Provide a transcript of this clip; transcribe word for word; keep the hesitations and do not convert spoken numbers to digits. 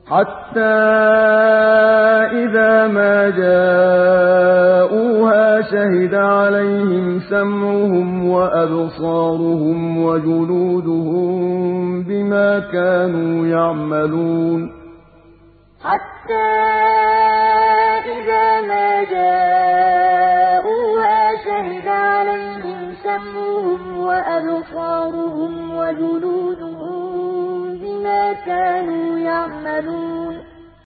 حتى إذا ما جاءوها شهد عليهم سمعهم وأبصارهم وجلودهم بما كانوا يعملون حتى إذا ما جاءوها شهد عليهم سمعهم وأبصارهم وجلودهم بما كانوا يعملون